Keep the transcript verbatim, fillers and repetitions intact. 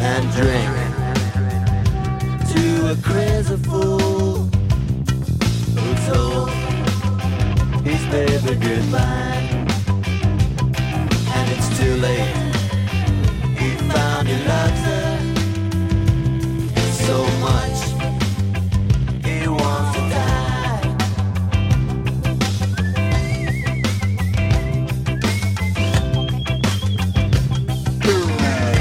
and drink to a crazy fool who told his baby goodbye. And it's too late